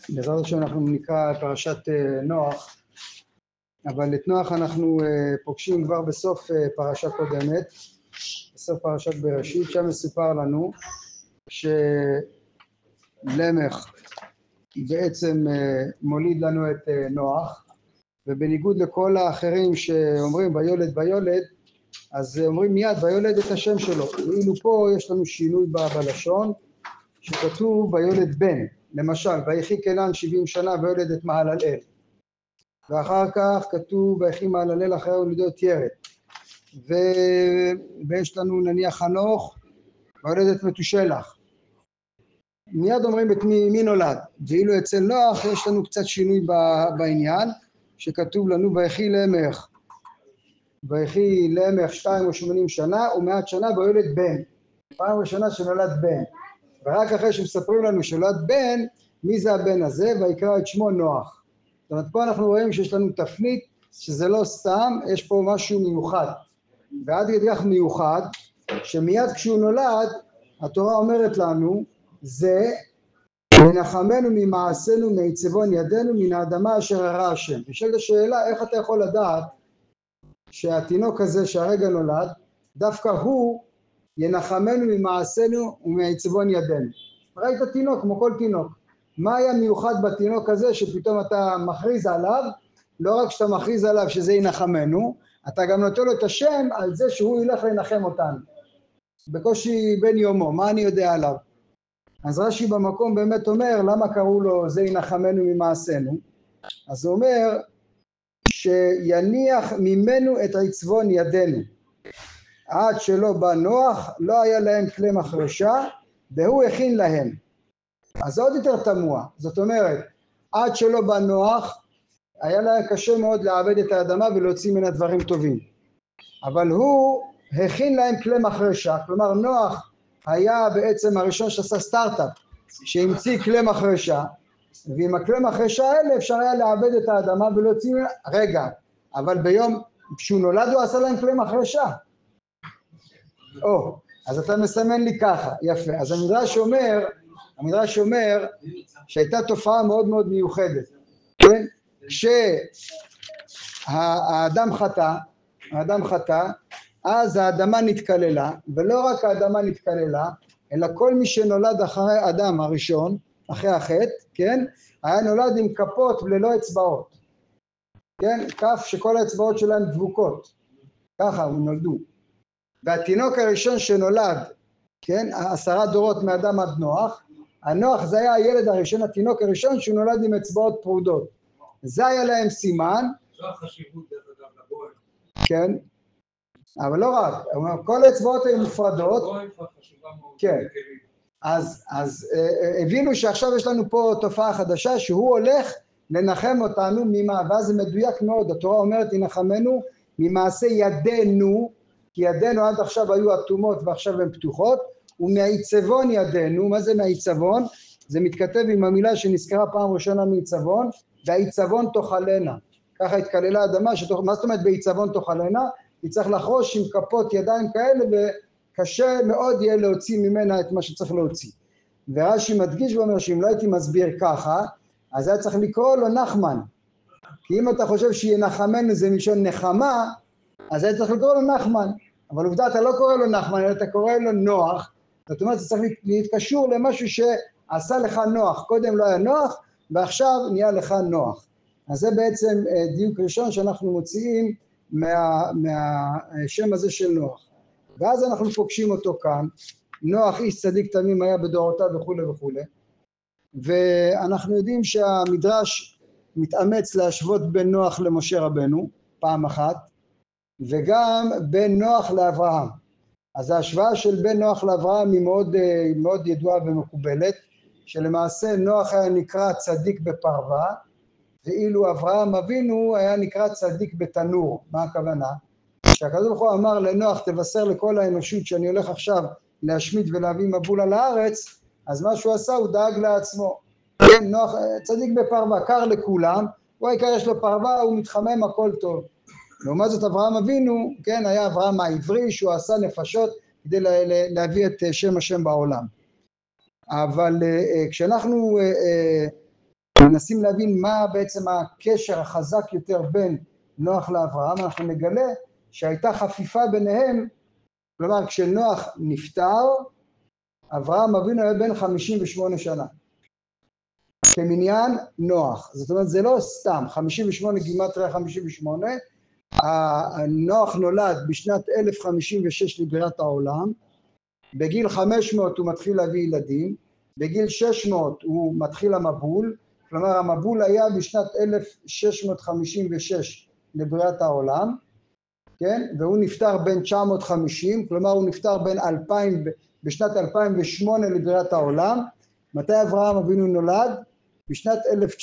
בעזרת השם אנחנו נקרא פרשת נוח, אבל את נוח אנחנו פוגשים כבר בסוף פרשה קודמת, בסוף פרשת בראשית. שם מסופר לנו שלמך בעצם מוליד לנו את נוח, ובניגוד לכל האחרים שאומרים ויולד, אז אומרים מיד ויולד את השם שלו. ואילו פה יש לנו שינוי בלשון, שכתוב ויולד בן, למשל ויחי כנען 70 שנה ויולד את מהללאל, ואחר כך כתוב ויחי מהללאל אחרי הולידות ירד, ויש לנו נניח חנוך ויולד את מתושלח. מיד אומרים את מי נולד, ואילו אצל נוח יש לנו קצת שינוי בעניין, שכתוב לנו ויחי למך 82 שנה ומעט שנה ויולד בן, פעם ראשונה שנולד בן. ורק אחרי שמספרים לנו שנולד בן, מי זה הבן הזה? ויקרא את שמו נוח. זאת אומרת, פה אנחנו רואים שיש לנו תפנית שזה לא סתם, יש פה משהו מיוחד. ועד כדי כך מיוחד, שמיד כשהוא נולד, התורה אומרת לנו, זה ונחמנו ממעשינו מעצבון ידינו מן האדמה אשר הרע השם. ושאלת השאלה, איך אתה יכול לדעת שהתינוק הזה שהרגע נולד, דווקא הוא ינחמנו ממעשינו ומעצבון ידינו. ראית תינוק כמו כל תינוק, מה היה מיוחד בתינוק הזה שפתאום אתה מכריז עליו? לא רק שאתה מכריז עליו שזה ינחמנו, אתה גם נותן לו את השם על זה שהוא ילך לנחם אותנו. בקושי בן יומו, מה אני יודע עליו? אז רש"י במקום באמת אומר למה קראו לו זה ינחמנו ממעשינו. אז הוא אומר שיניח ממנו את עצבון ידינו. עד שלא בא נוח לא היה להם כלי מחרשה והוא הכין להם. אז עוד יותר תמוה, זאת אומרת עד שלא בא נוח היה להם קשה מאוד לעבד את האדמה ולהוציא ממנה דברים טובים, אבל הוא הכין להם כלי מחרשה. כלומר נוח היה בעצם הראשון שעשה סטארט-אפ, שהמציא כלי מחרשה, ועם הכלי מחרשה האלה אפשר היה לעבד את האדמה ולהוציא ממנה. רגע, אבל ביום שהוא נולד הוא עשה להם כלי מחרשה. אז אתה מסמן לי ככה, יפה. אז המדרש אומר שהייתה תופעה מאוד מאוד מיוחדת, כן? כשהאדם חטא, אז האדמה נתקללה, ולא רק האדמה נתקללה, אלא כל מי שנולד אחרי אדם הראשון, אחרי החטא, כן? היה נולד עם כפות ללא אצבעות, כן? כף שכל האצבעות שלהם דבוקות, ככה הם נולדו. והתינוק הראשון שנולד, כן, 10 דורות מאדם עד נוח, הנוח זה היה הילד הראשון, התינוק הראשון שהוא נולד עם אצבעות פרודות. זה היה להם סימן. זו החשיבות דרך אגב לגויים. כן, אבל לא רק, כל האצבעות היו מופרדות. לגויים חשובה מאוד. כן, אז הבינו שעכשיו יש לנו פה תופעה חדשה שהוא הולך לנחם אותנו ממה, ואז זה מדויק מאוד, התורה אומרת ינחמנו ממעשה ידינו, כי ידינו עד עכשיו היו אטומות ועכשיו הן פתוחות, ומעיצבון ידינו. מה זה מעיצבון? זה מתכתב עם המילה שנזכרה פעם ראשונה מעיצבון, והעיצבון תאכלנה. ככה התקללה האדמה, מה זאת אומרת בעיצבון תאכלנה? היא צריך לחרוש עם כפות ידיים כאלה, וקשה מאוד יהיה להוציא ממנה את מה שצריך להוציא. ורש"י מדגיש ואומר שאם לא הייתי מסביר ככה, אז היה צריך לקרוא לו נחמן. כי אם אתה חושב שינחמנו זה מלשון נחמה, אז היה צריך לקרוא לו נחמן. אבל עובדה אתה לא קורא לו נחמן, אלא אתה קורא לו נוח. זאת אומרת, זה צריך להתקשור למשהו שעשה לך נוח. קודם לא היה נוח, ועכשיו נהיה לך נוח. אז זה בעצם דיוק ראשון שאנחנו מוציאים מהשם הזה של נוח. ואז אנחנו פוגשים אותו כאן. נוח איש צדיק תמים היה בדורותיו וכו' וכו'. ואנחנו יודעים שהמדרש מתאמץ להשוות בין נוח למשה רבנו, פעם אחת, וגם בין נוח לאברהם. אז ההשוואה של בין נוח לאברהם היא מאוד ידועה ומקובלת, שלמעשה נוח היה נקרא צדיק בפרווה, ואילו אברהם אבינו היה נקרא צדיק בתנור. מה הכוונה? שהקדוש ברוך הוא אמר לנוח תבשר לכל האנושות שאני הולך עכשיו להשמיד ולהביא מבול על הארץ, אז מה שהוא עשה הוא דאג לעצמו. כן, נוח צדיק בפרווה, קר לכולם, הוא העיקר יש לו פרווה, הוא מתחמם, הכל טוב. לעומת זאת אברהם אבינו, כן, היה אברהם העברי שהוא עשה נפשות כדי להביא את שם השם בעולם. אבל כשאנחנו מנסים להבין מה בעצם הקשר החזק יותר בין נוח לאברהם, אנחנו נגלה שהייתה חפיפה ביניהם, כלומר כשנוח נפטר, אברהם אבינו היה בן 58 שנה. כמניין נוח, זאת אומרת זה לא סתם, 58 גימטריה 58, נוח נולד בשנת 1056 לבריאת העולם, בגיל 500 הוא מתחיל להביא ילדים, בגיל 600 הוא מתחיל המבול, כלומר המבול היה בשנת 1656 לבריאת העולם, כן? והוא נפטר בין 950, כלומר הוא נפטר בין 2000, בשנת 2008 לבריאת העולם. מתי אברהם אבינו נולד? בשנת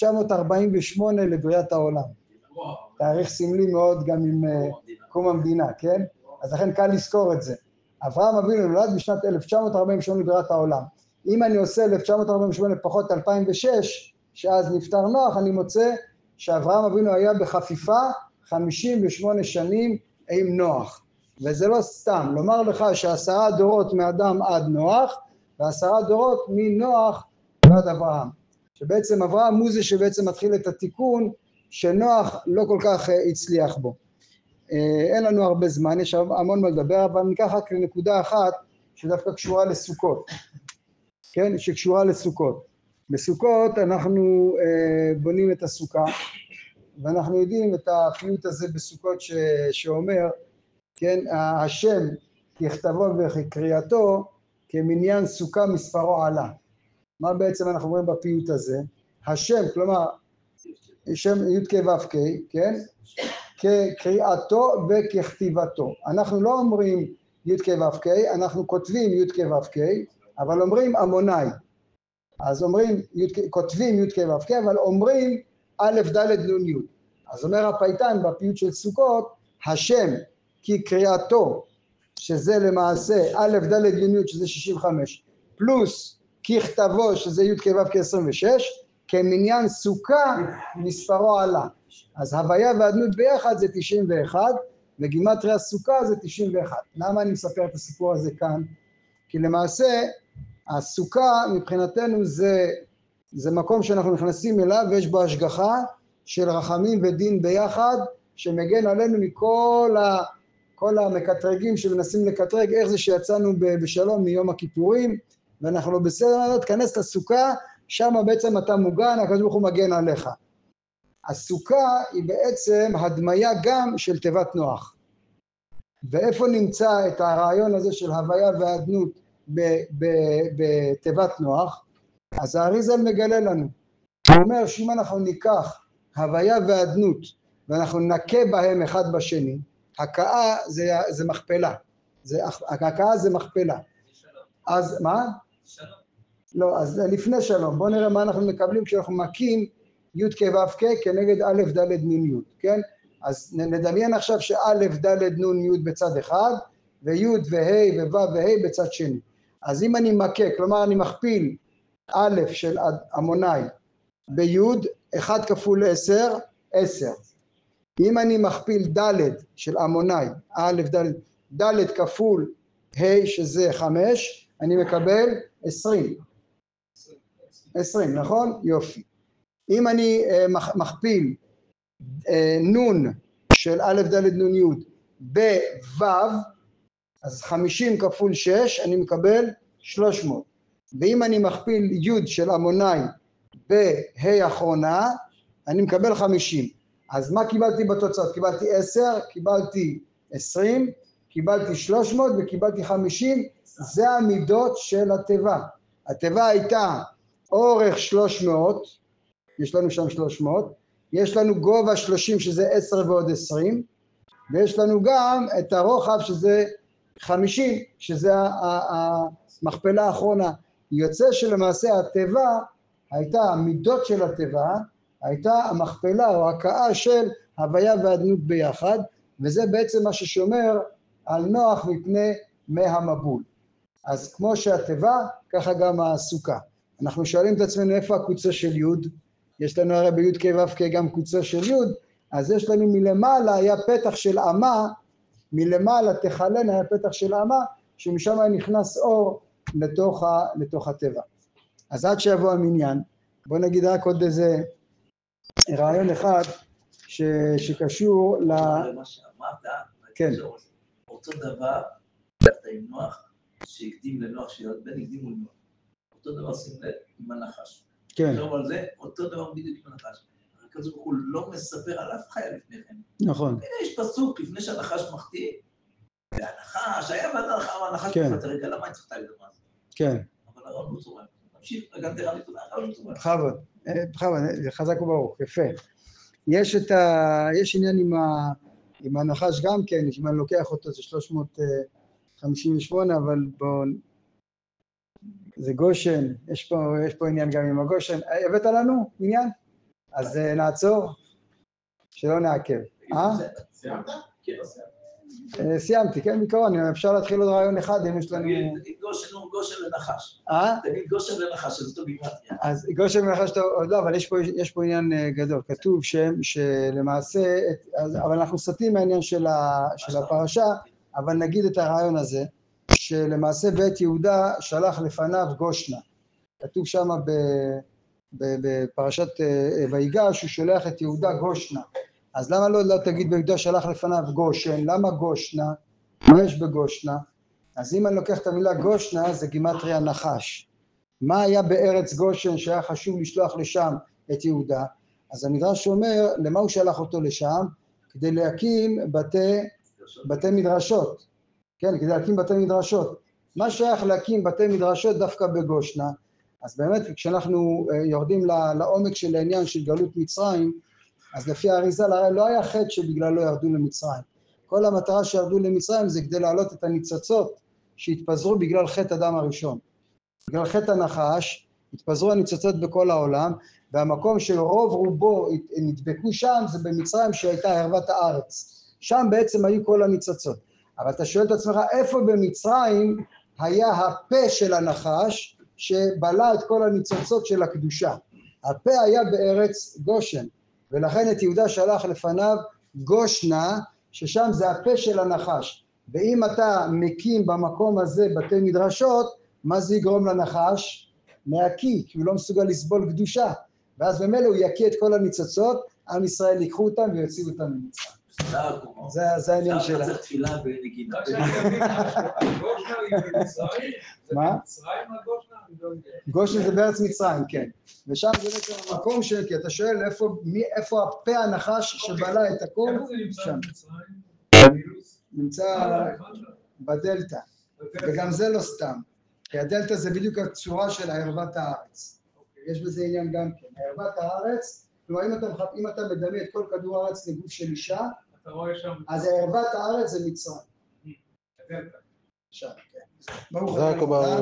1948 לבריאת העולם. תאריך סמלי מאוד גם עם קום המדינה, כן? אז לכן קל לזכור את זה. אברהם אבינו נולד בשנת 1948 לבריאת העולם. אם אני עושה 1948 פחות 2006, שאז נפטר נוח, אני מוצא שאברהם אבינו היה בחפיפה 58 שנים עם נוח. וזה לא סתם, לומר לך ש10 דורות מאדם עד נוח, ו10 דורות מנוח ועד אברהם. שבעצם אברהם הוא זה שבעצם מתחיל את התיקון שנוח לא כל כך הצליח בו. אין לנו הרבה זמן, יש המון מה לדבר, אבל ניקח רק לנקודה אחת שדווקא קשורה לסוכות. כן, שקשורה לסוכות. בסוכות אנחנו בונים את הסוכה, ואנחנו יודעים את הפיוט הזה בסוכות שאומר, כן, השם ככתבו וכקריאתו, כמניין סוכה מספרו עלה. מה בעצם אנחנו אומרים בפיוט הזה? השם, כלומר, שם י' כ' ו' כ', כן? כקריאתו וככתיבתו. אנחנו לא אומרים י' כ' ו' כ', אנחנו כותבים י' כ' ו' כ', אבל אומרים עמוני. אז אומרים, כותבים י' כ' ו' כ', אבל אומרים א' ד' נ' י'. אז אומר הפייטן בפיוט של סוכות, השם כקריאתו, שזה למעשה א' ד' נ' י' שזה 65, פלוס ככתבו שזה י' כ' ו' כ' 26, כמניין סוכה מספרו עלה. אז הוויה ואדנות ביחד זה 91, וגימטריה סוכה זה 91. למה אני מספר את הסיפור הזה כאן? כי למעשה הסוכה מבחינתנו זה מקום שאנחנו נכנסים אליו ויש בו השגחה של רחמים ודין ביחד, שמגן עלינו כל המקטרגים שמנסים לקטרג איך זה שיצאנו בשלום מיום הכיפורים, ואנחנו לא בסדר, תכנס לסוכה, שם בעצם אתה מוגן, הקדוש ברוך הוא מגן עליך. הסוכה היא בעצם הדמיה גם של תיבת נוח. ואיפה נמצא את הרעיון הזה של הוויה ואדנות בתיבת נוח? אז האריזל מגלה לנו. הוא אומר שאם אנחנו ניקח הוויה ואדנות ואנחנו נקה בהם אחד בשני, הקאה זה מכפלה. הקאה זה מכפלה. אז מה? לא, אז לפני שלום, בואו נראה מה אנחנו מקבלים כשאנחנו מקים י' כ' ו' כ' כנגד א' ד' נ' י', כן? אז נדמיין עכשיו שא' ד' נ' י' בצד אחד, וי' וה' וו' וה' בצד שני. אז אם אני מכה, כלומר אני מכפיל א' של עמוני בי', 1 כפול 10, 10. אם אני מכפיל ד' של עמוני, א' ד' כפול ה' שזה 5, אני מקבל 20. 20, נכון? יופי. אם אני מכפיל נון של א' ד' נ' י' בו', אז 50 כפול 6 אני מקבל 300. ואם אני מכפיל י' של עמוני בה' אחרונה, אני מקבל 50. אז מה קיבלתי בתוצאות? קיבלתי 10, קיבלתי 20, קיבלתי 300 וקיבלתי 50. זה המידות של התיבה. התיבה הייתה אורך 300, יש לנו שם 300, יש לנו גובה 30 שזה 10 ועוד 20, ויש לנו גם את הרוחב שזה 50, שזה המכפלה האחרונה. יוצא שלמעשה התיבה הייתה, המידות של התיבה הייתה המכפלה או הקאה של הוויה ואדנות ביחד, וזה בעצם מה ששומר על נוח מפני מי המבול. אז כמו שהתיבה, ככה גם הסוכה. אנחנו שואלים את עצמנו איפה הקוצה של י', יש לנו הרי בי' כ' ו' כ' גם קוצה של י', אז יש לנו מלמעלה היה פתח של אמה, מלמעלה תחלן היה פתח של אמה, שמשם היה נכנס אור לתוך התיבה. אז עד שיבוא המניין, בוא נגיד רק עוד איזה רעיון אחד שקשור ל... מה שאמרת, כן. אותו דבר, דווקא עם נוח, שהקדים לנוח, שבן הקדימו לנוח. אותו דבר שים לב עם הנחש. כן. עכשיו על זה, אותו דבר בדיוק עם הנחש. הקדוש ברוך הוא לא מספר על אף חיה לפני כן. נכון. יש פסוק לפני שהנחש מחטיא, והנחש, היה והנחש כן. מפטר, רגע, למה אני צריך להגיד מה זה? כן. אבל הרב לא צורם. תמשיך, רגע, תראה לי תודה, הרב לא צורם. בכבוד, חזק וברוך, יפה. יש עניין עם הנחש גם כן, אם אני לוקח אותו זה 358, אבל בואו, זה גושן, יש פה עניין גם עם הגושן. הבאת לנו עניין? אז נעצור, שלא נעכב. סיימת? כן, סיימתי, כן, בעיקרון, אפשר להתחיל עוד רעיון אחד, אם יש לנו... תגיד גושן לנחש. תגיד גושן לנחש, שזה טוב בגמטריה. אז גושן לנחש, לא, אבל יש פה עניין גדול. כתוב שלמעשה, אבל אנחנו סטים מהעניין של הפרשה, אבל נגיד את הרעיון הזה, שלמעשה בית יהודה שלח לפניו גושנה. כתוב שם בפרשת ויגש, שהוא שולח את יהודה גושנה. אז למה לא תגיד ביהודה שלח לפניו גושן? למה גושנה? מה יש בגושנה? אז אם אני לוקח את המילה גושנה, זה גימטריה נחש. מה היה בארץ גושן שהיה חשוב לשלוח לשם את יהודה? אז המדרש אומר, למה הוא שלח אותו לשם? כדי להקים בתי מדרשות. כן, כדי להקים בתי מדרשות. מה שייך להקים בתי מדרשות דווקא בגושנה? אז באמת כשאנחנו יורדים לעומק של העניין של גלות מצרים, אז לפי האריזה לא היה חטא שבגללו ירדו למצרים. כל המטרה שירדו למצרים זה כדי להעלות את הניצוצות שהתפזרו בגלל חטא אדם הראשון. בגלל חטא הנחש התפזרו הניצוצות בכל העולם, והמקום שרוב רובו נדבקו שם זה במצרים שהייתה ערוות הארץ. שם בעצם היו כל הניצוצות. אבל אתה שואל את עצמך, איפה במצרים היה הפה של הנחש שבלע את כל הניצוצות של הקדושה? הפה היה בארץ גושן. ולכן את יהודה שלח לפניו גושנה, ששם זה הפה של הנחש. ואם אתה מקים במקום הזה בתי מדרשות, מה זה יגרום לנחש? להקיא, כי הוא לא מסוגל לסבול קדושה. ואז במילא הוא יקיא את כל הניצוצות, עם ישראל ייקחו אותם ויוציאו אותם ממצרים. זה העניין שלה. עכשיו צריך תפילה בנגינה. גושנה היא במצרים? מה? מצרים הגושנה? גושן זה בארץ מצרים, כן. ושם זה בעצם המקום כי אתה שואל איפה הפה הנחש שבלע את הכל? איפה זה נמצא במצרים? נמצא בדלתא, וגם זה לא סתם, כי הדלתא זה בדיוק הצורה של ערוות הארץ. יש בזה עניין גם כן. ערוות הארץ, כלומר אם אתה מדמה את כל כדור הארץ לגוף של אישה, אז ערוות הארץ זה מצרים. הדלתא. שם, כן. ברוך הבא.